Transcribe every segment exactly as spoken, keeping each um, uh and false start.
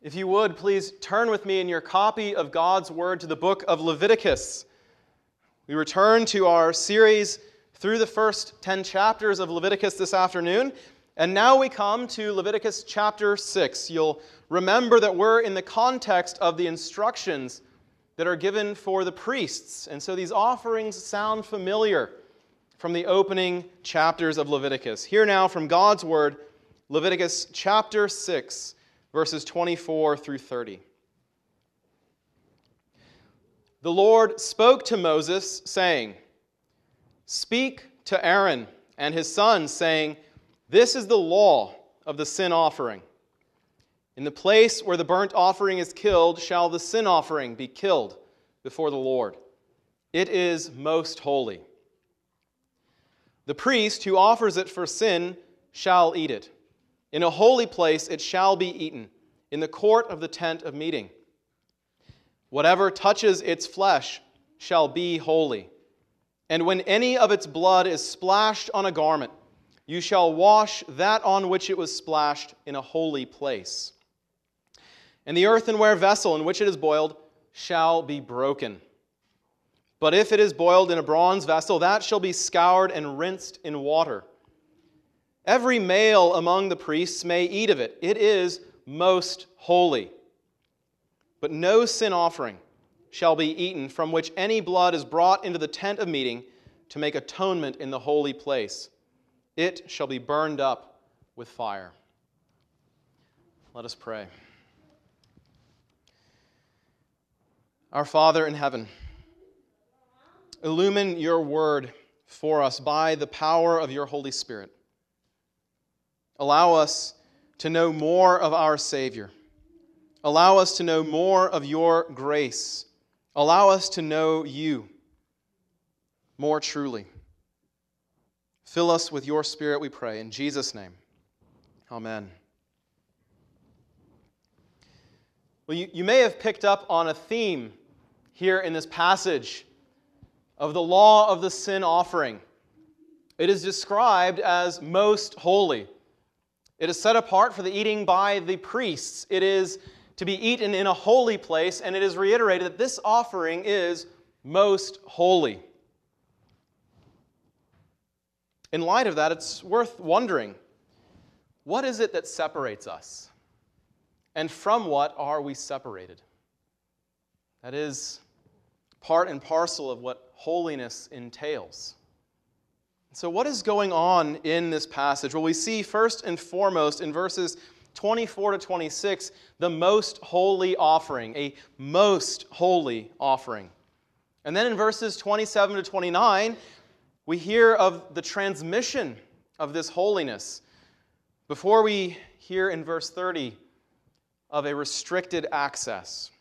If you would, please turn with me in your copy of God's Word to the book of Leviticus. We return to our series through the first ten chapters of Leviticus this afternoon, and now we come to Leviticus chapter six. You'll remember that we're in the context of the instructions that are given for the priests, and so these offerings sound familiar from the opening chapters of Leviticus. Hear now from God's Word, Leviticus chapter six, verses twenty-four through thirty. The Lord spoke to Moses, saying, "Speak to Aaron and his sons, saying, This is the law of the sin offering. In the place where the burnt offering is killed shall the sin offering be killed before the Lord. It is most holy. The priest who offers it for sin shall eat it. In a holy place it shall be eaten, in the court of the tent of meeting. Whatever touches its flesh shall be holy. And when any of its blood is splashed on a garment, you shall wash that on which it was splashed in a holy place. And the earthenware vessel in which it is boiled shall be broken. But if it is boiled in a bronze vessel, that shall be scoured and rinsed in water. Every male among the priests may eat of it. It is most holy. But no sin offering shall be eaten from which any blood is brought into the tent of meeting to make atonement in the holy place. It shall be burned up with fire." Let us pray. Our Father in heaven, illumine your word for us by the power of your Holy Spirit. Allow us to know more of our Savior. Allow us to know more of your grace. Allow us to know you more truly. Fill us with your Spirit, we pray, in Jesus' name. Amen. Well, you, you may have picked up on a theme here in this passage of the law of the sin offering. It is described as most holy. It is set apart for the eating by the priests. It is to be eaten in a holy place, and it is reiterated that this offering is most holy. In light of that, it's worth wondering, what is it that separates us? And from what are we separated? That is part and parcel of what holiness entails. So what is going on in this passage? Well, we see first and foremost in verses twenty-four to twenty-six, the most holy offering, a most holy offering. And then in verses twenty-seven to twenty-nine, we hear of the transmission of this holiness before we hear in verse thirty of a restricted access.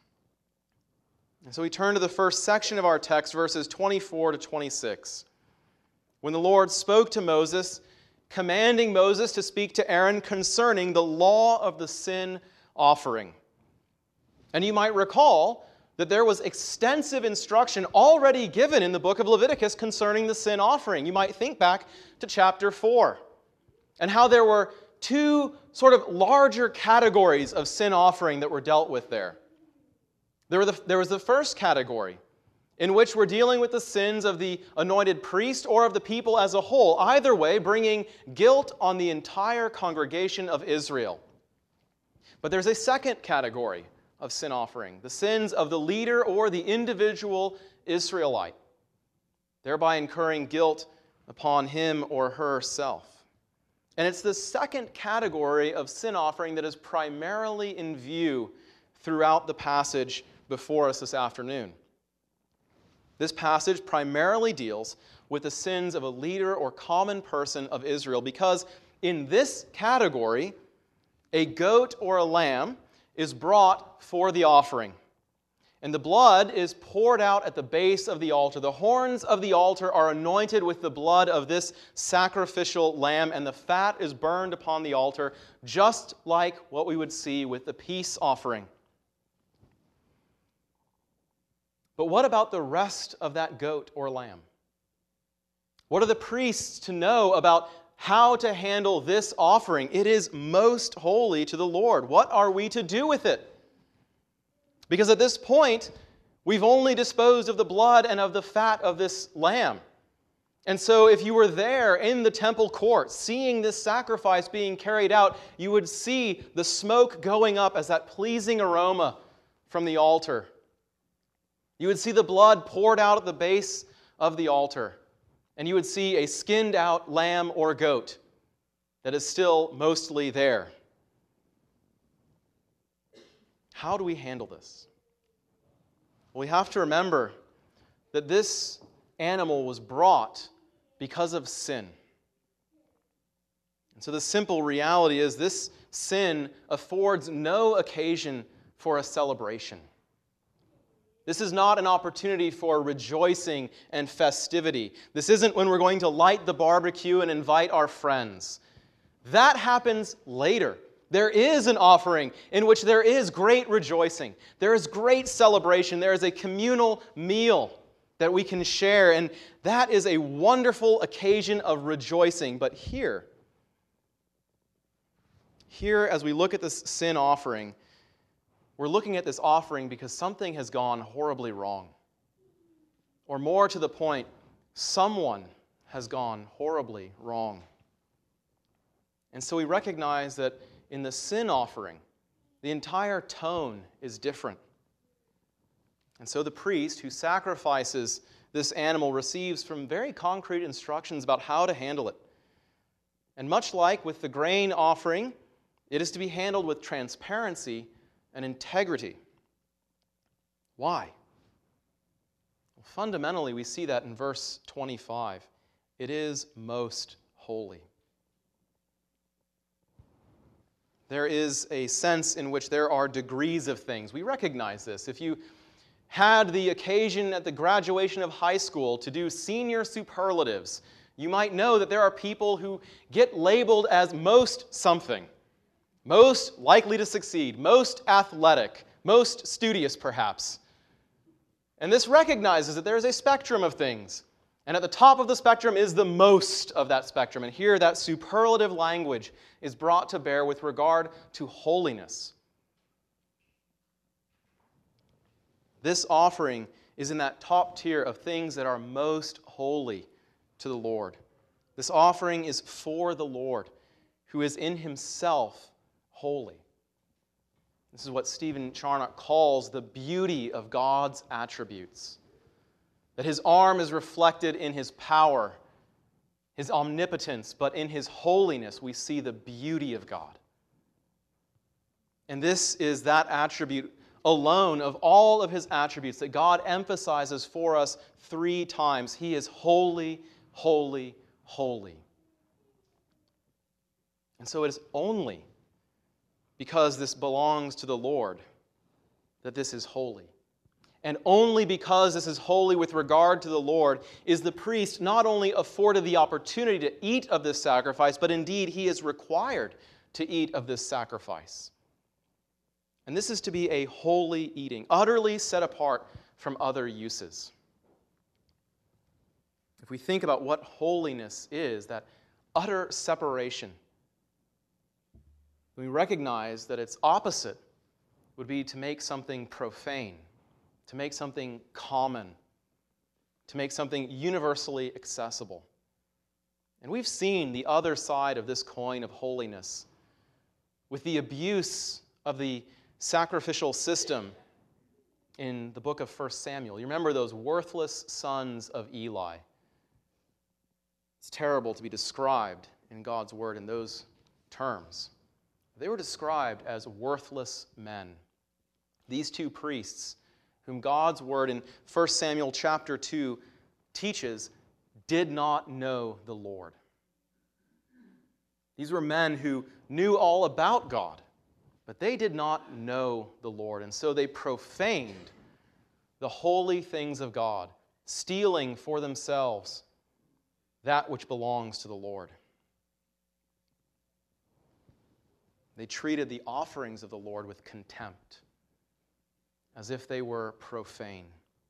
And so we turn to the first section of our text, verses twenty-four to twenty-six. When the Lord spoke to Moses, commanding Moses to speak to Aaron concerning the law of the sin offering. And you might recall that there was extensive instruction already given in the book of Leviticus concerning the sin offering. You might think back to chapter four and how there were two sort of larger categories of sin offering that were dealt with there. There, were the, there was the first category, in which we're dealing with the sins of the anointed priest or of the people as a whole, either way bringing guilt on the entire congregation of Israel. But there's a second category of sin offering, the sins of the leader or the individual Israelite, thereby incurring guilt upon him or herself. And it's the second category of sin offering that is primarily in view throughout the passage before us this afternoon. This passage primarily deals with the sins of a leader or common person of Israel because in this category, a goat or a lamb is brought for the offering. And the blood is poured out at the base of the altar. The horns of the altar are anointed with the blood of this sacrificial lamb, and the fat is burned upon the altar, just like what we would see with the peace offering. But what about the rest of that goat or lamb? What are the priests to know about how to handle this offering? It is most holy to the Lord. What are we to do with it? Because at this point, we've only disposed of the blood and of the fat of this lamb. And so if you were there in the temple court, seeing this sacrifice being carried out, you would see the smoke going up as that pleasing aroma from the altar. You would see the blood poured out at the base of the altar. And you would see a skinned out lamb or goat that is still mostly there. How do we handle this? Well, we have to remember that this animal was brought because of sin. And so the simple reality is this sin affords no occasion for a celebration. This is not an opportunity for rejoicing and festivity. This isn't when we're going to light the barbecue and invite our friends. That happens later. There is an offering in which there is great rejoicing. There is great celebration. There is a communal meal that we can share, and that is a wonderful occasion of rejoicing. But here, here as we look at this sin offering, we're looking at this offering because something has gone horribly wrong. Or more to the point, someone has gone horribly wrong. And so we recognize that in the sin offering, the entire tone is different. And so the priest who sacrifices this animal receives from very concrete instructions about how to handle it. And much like with the grain offering, it is to be handled with transparency and integrity. Why? Well, fundamentally, we see that in verse twenty-five. It is most holy. There is a sense in which there are degrees of things. We recognize this. If you had the occasion at the graduation of high school to do senior superlatives, you might know that there are people who get labeled as most something, most likely to succeed, most athletic, most studious perhaps. And this recognizes that there is a spectrum of things. And at the top of the spectrum is the most of that spectrum. And here that superlative language is brought to bear with regard to holiness. This offering is in that top tier of things that are most holy to the Lord. This offering is for the Lord, who is in himself holy. This is what Stephen Charnock calls the beauty of God's attributes. That his arm is reflected in his power, his omnipotence, but in his holiness we see the beauty of God. And this is that attribute alone of all of his attributes that God emphasizes for us three times. He is holy, holy, holy. And so it is only because this belongs to the Lord that this is holy. And only because this is holy with regard to the Lord is the priest not only afforded the opportunity to eat of this sacrifice, but indeed he is required to eat of this sacrifice. And this is to be a holy eating, utterly set apart from other uses. If we think about what holiness is, that utter separation, we recognize that its opposite would be to make something profane, to make something common, to make something universally accessible. And we've seen the other side of this coin of holiness with the abuse of the sacrificial system in the book of First Samuel. You remember those worthless sons of Eli. It's terrible to be described in God's word in those terms. They were described as worthless men. These two priests, whom God's word in First Samuel chapter two teaches, did not know the Lord. These were men who knew all about God, but they did not know the Lord, and so they profaned the holy things of God, stealing for themselves that which belongs to the Lord. They treated the offerings of the Lord with contempt, as if they were profane.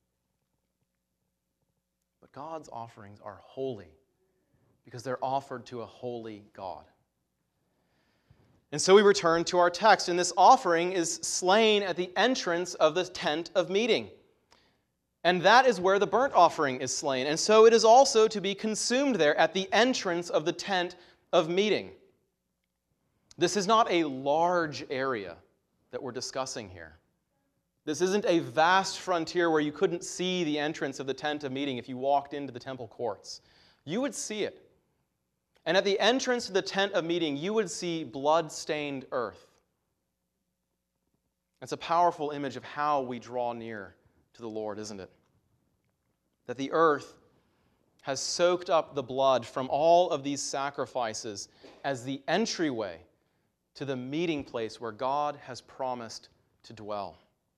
But God's offerings are holy because they're offered to a holy God. And so we return to our text, and this offering is slain at the entrance of the tent of meeting. And that is where the burnt offering is slain. And so it is also to be consumed there at the entrance of the tent of meeting. This is not a large area that we're discussing here. This isn't a vast frontier where you couldn't see the entrance of the tent of meeting if you walked into the temple courts. You would see it. And at the entrance to the tent of meeting, you would see blood-stained earth. It's a powerful image of how we draw near to the Lord, isn't it? That the earth has soaked up the blood from all of these sacrifices as the entryway to the meeting place where God has promised to dwell.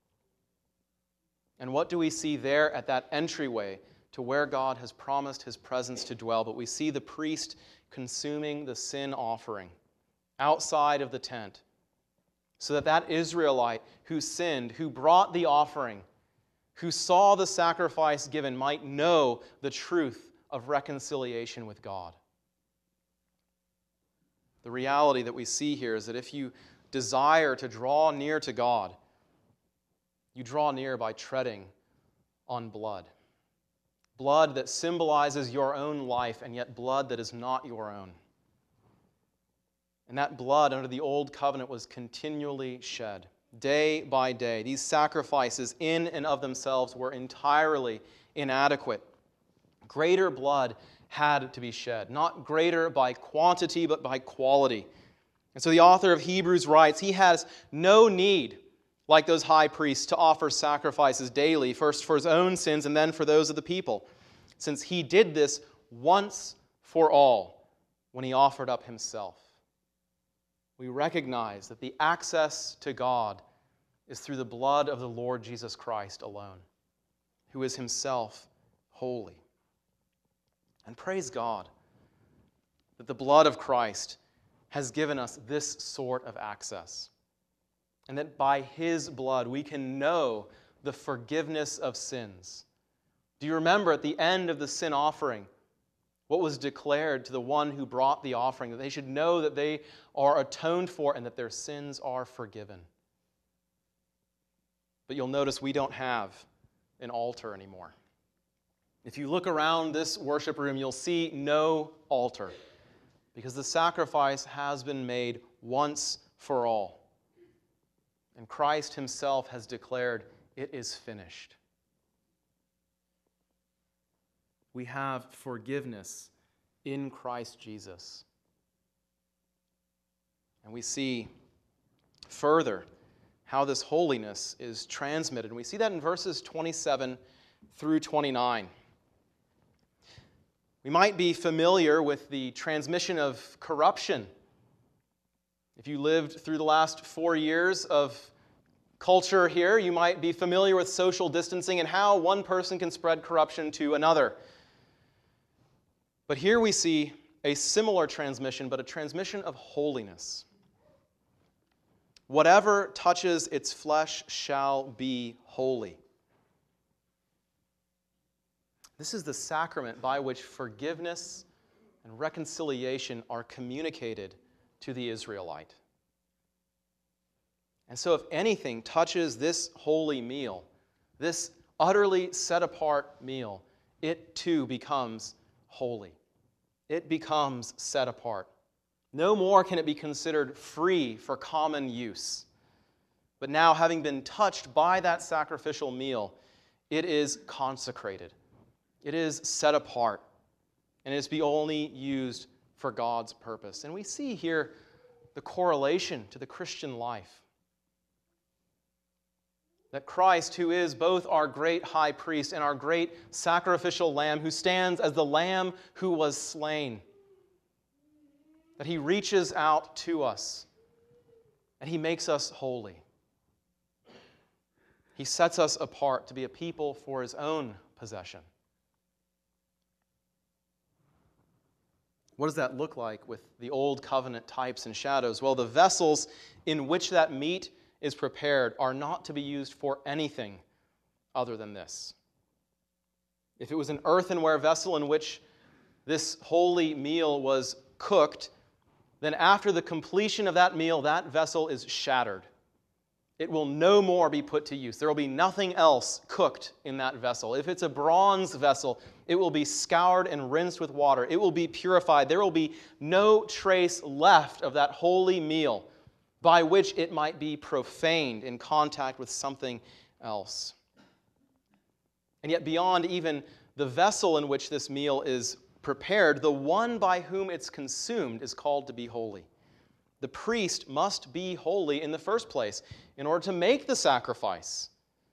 And what do we see there at that entryway to where God has promised His presence to dwell? But we see the priest consuming the sin offering outside of the tent, so that that Israelite who sinned, who brought the offering, who saw the sacrifice given, might know the truth of reconciliation with God. The reality that we see here is that if you desire to draw near to God, you draw near by treading on blood. Blood that symbolizes your own life, and yet blood that is not your own. And that blood under the old covenant was continually shed, day by day. These sacrifices in and of themselves were entirely inadequate. Greater blood had to be shed, not greater by quantity, but by quality. And so the author of Hebrews writes, he has no need, like those high priests, to offer sacrifices daily, first for his own sins and then for those of the people, since he did this once for all when he offered up himself. We recognize that the access to God is through the blood of the Lord Jesus Christ alone, who is himself holy. And praise God that the blood of Christ has given us this sort of access, and that by his blood we can know the forgiveness of sins. Do you remember at the end of the sin offering what was declared to the one who brought the offering? That they should know that they are atoned for and that their sins are forgiven. But you'll notice we don't have an altar anymore. If you look around this worship room, you'll see no altar, because the sacrifice has been made once for all. And Christ himself has declared, "It is finished." We have forgiveness in Christ Jesus. And we see further how this holiness is transmitted. And we see that in verses twenty-seven through twenty-nine. We might be familiar with the transmission of corruption. If you lived through the last four years of culture here, you might be familiar with social distancing and how one person can spread corruption to another. But here we see a similar transmission, but a transmission of holiness. Whatever touches its flesh shall be holy. This is the sacrament by which forgiveness and reconciliation are communicated to the Israelite. And so if anything touches this holy meal, this utterly set-apart meal, it too becomes holy. It becomes set apart. No more can it be considered free for common use. But now, having been touched by that sacrificial meal, it is consecrated. It is set apart. And it is be only used for God's purpose. And we see here the correlation to the Christian life. That Christ, who is both our great high priest and our great sacrificial lamb, who stands as the lamb who was slain, that he reaches out to us and he makes us holy. He sets us apart to be a people for his own possession. What does that look like with the old covenant types and shadows? Well, the vessels in which that meat is prepared are not to be used for anything other than this. If it was an earthenware vessel in which this holy meal was cooked, then after the completion of that meal, that vessel is shattered. It will no more be put to use. There will be nothing else cooked in that vessel. If it's a bronze vessel, it will be scoured and rinsed with water. It will be purified. There will be no trace left of that holy meal by which it might be profaned in contact with something else. And yet beyond even the vessel in which this meal is prepared, the one by whom it's consumed is called to be holy. The priest must be holy in the first place in order to make the sacrifice.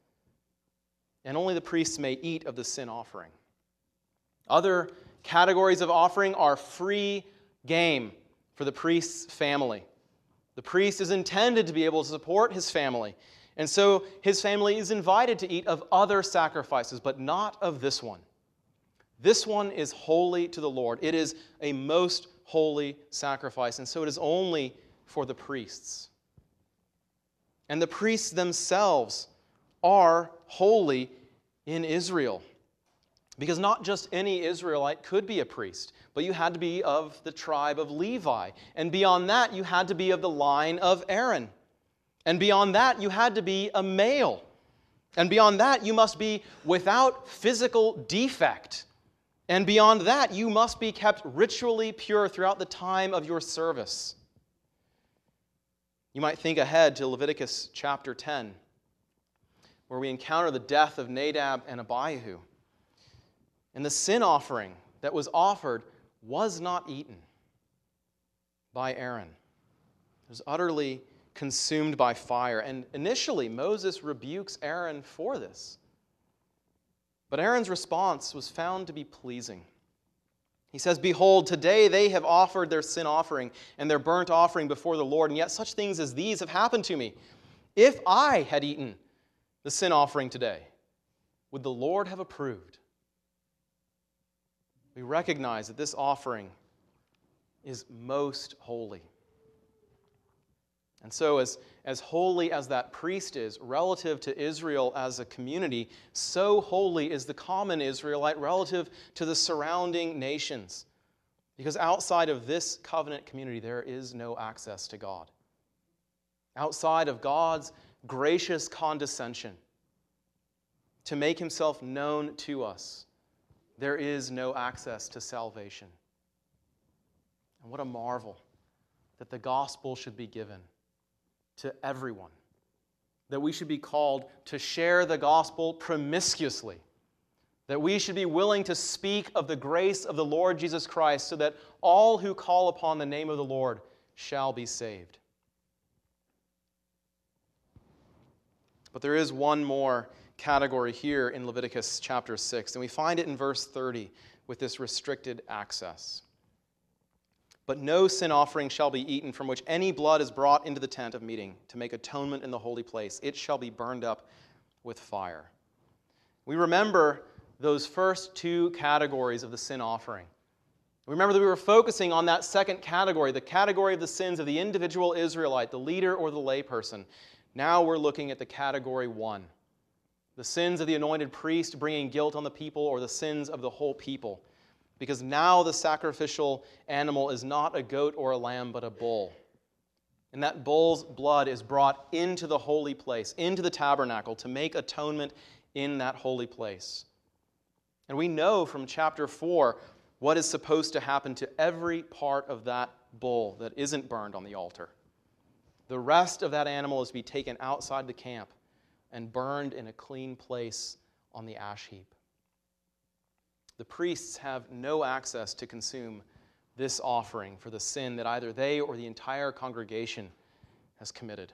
And only the priests may eat of the sin offering. Other categories of offering are free game for the priest's family. The priest is intended to be able to support his family, and so his family is invited to eat of other sacrifices, but not of this one. This one is holy to the Lord. It is a most holy sacrifice, and so it is only for the priests. And the priests themselves are holy in Israel, because not just any Israelite could be a priest, but you had to be of the tribe of Levi, and beyond that you had to be of the line of Aaron, and beyond that you had to be a male, and beyond that you must be without physical defect. And beyond that, you must be kept ritually pure throughout the time of your service. You might think ahead to Leviticus chapter ten, where we encounter the death of Nadab and Abihu. And the sin offering that was offered was not eaten by Aaron. It was utterly consumed by fire. And initially, Moses rebukes Aaron for this. But Aaron's response was found to be pleasing. He says, "Behold, today they have offered their sin offering and their burnt offering before the Lord, and yet such things as these have happened to me. If I had eaten the sin offering today, would the Lord have approved?" We recognize that this offering is most holy. And so as, as holy as that priest is relative to Israel as a community, so holy is the common Israelite relative to the surrounding nations. Because outside of this covenant community, there is no access to God. Outside of God's gracious condescension to make himself known to us, there is no access to salvation. And what a marvel that the gospel should be given to everyone, that we should be called to share the gospel promiscuously, that we should be willing to speak of the grace of the Lord Jesus Christ so that all who call upon the name of the Lord shall be saved. But there is one more category here in Leviticus chapter six, and we find it in verse thirty with this restricted access. "But no sin offering shall be eaten from which any blood is brought into the tent of meeting to make atonement in the holy place. It shall be burned up with fire." We remember those first two categories of the sin offering. Remember that we were focusing on that second category, the category of the sins of the individual Israelite, the leader or the layperson. Now we're looking at the category one, the sins of the anointed priest bringing guilt on the people, or the sins of the whole people. Because now the sacrificial animal is not a goat or a lamb, but a bull. And that bull's blood is brought into the holy place, into the tabernacle, to make atonement in that holy place. And we know from chapter four what is supposed to happen to every part of that bull that isn't burned on the altar. The rest of that animal is to be taken outside the camp and burned in a clean place on the ash heap. The priests have no access to consume this offering for the sin that either they or the entire congregation has committed.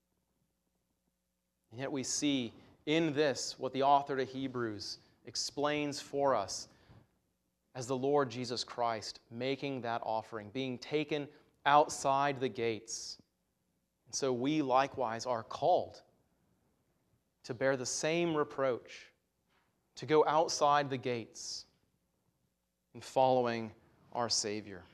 And yet we see in this what the author to Hebrews explains for us as the Lord Jesus Christ making that offering, being taken outside the gates. And so we likewise are called to bear the same reproach, to go outside the gates in following our Savior.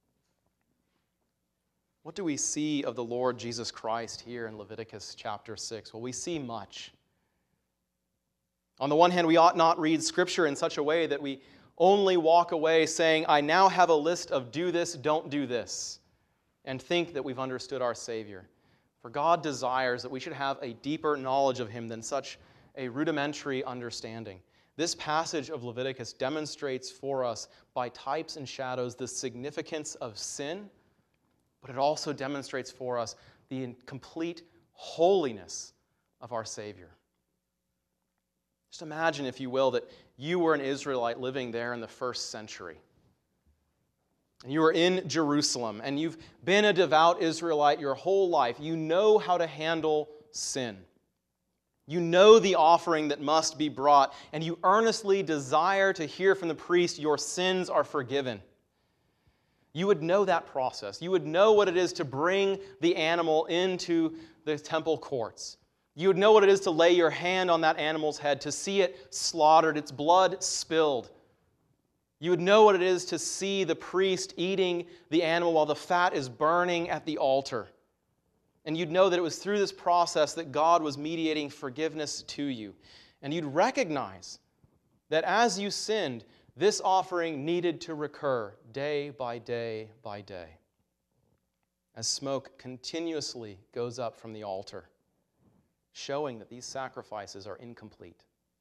What do we see of the Lord Jesus Christ here in Leviticus chapter six? Well, we see much. On the one hand, we ought not read Scripture in such a way that we only walk away saying, "I now have a list of do this, don't do this." and think that we've understood our Savior. For God desires that we should have a deeper knowledge of him than such a rudimentary understanding. This passage of Leviticus demonstrates for us by types and shadows the significance of sin, but it also demonstrates for us the complete holiness of our Savior. Just imagine, if you will, that you were an Israelite living there in the first century. And you are in Jerusalem, and you've been a devout Israelite your whole life. You know how to handle sin. You know the offering that must be brought, and you earnestly desire to hear from the priest, your sins are forgiven. You would know that process. You would know what it is to bring the animal into the temple courts. You would know what it is to lay your hand on that animal's head, to see it slaughtered, its blood spilled. You would know what it is to see the priest eating the animal while the fat is burning at the altar. And you'd know that it was through this process that God was mediating forgiveness to you. And you'd recognize that as you sinned, this offering needed to recur day by day by day, as smoke continuously goes up from the altar, showing that these sacrifices are incomplete.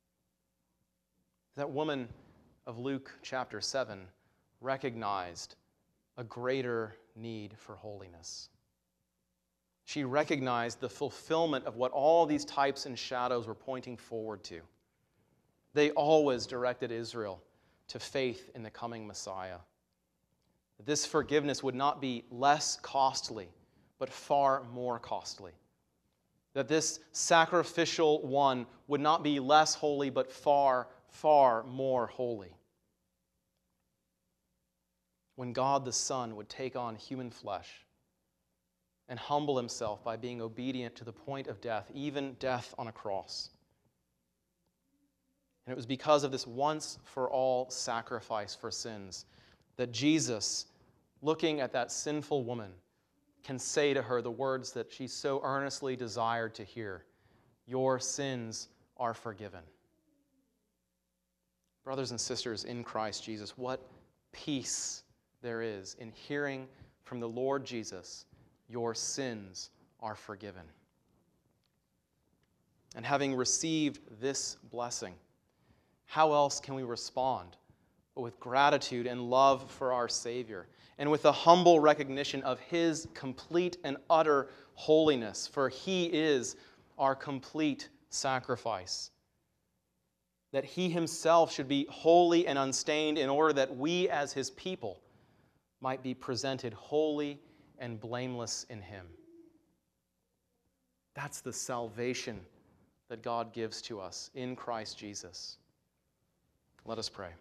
That woman of Luke chapter seven recognized a greater need for holiness. She recognized the fulfillment of what all these types and shadows were pointing forward to. They always directed Israel to faith in the coming Messiah. This forgiveness would not be less costly, but far more costly. That this sacrificial one would not be less holy, but far, far more holy. When God the Son would take on human flesh and humble himself by being obedient to the point of death, even death on a cross. And it was because of this once-for-all sacrifice for sins that Jesus, looking at that sinful woman, can say to her the words that she so earnestly desired to hear: "Your sins are forgiven." Brothers and sisters in Christ Jesus, what peace there is in hearing from the Lord Jesus, "Your sins are forgiven." And having received this blessing, how else can we respond but with gratitude and love for our Savior, and with a humble recognition of his complete and utter holiness, for he is our complete sacrifice. That he himself should be holy and unstained in order that we as his people might be presented holy and blameless in him. That's the salvation that God gives to us in Christ Jesus. Let us pray.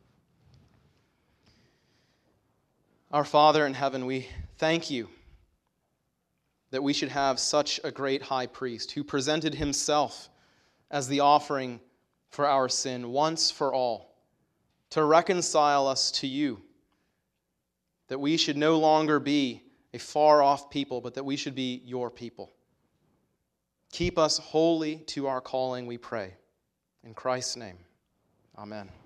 Our Father in heaven, we thank you that we should have such a great high priest who presented himself as the offering for our sin once for all, to reconcile us to you, that we should no longer be a far-off people, but that we should be your people. Keep us holy to our calling, we pray. In Christ's name, amen.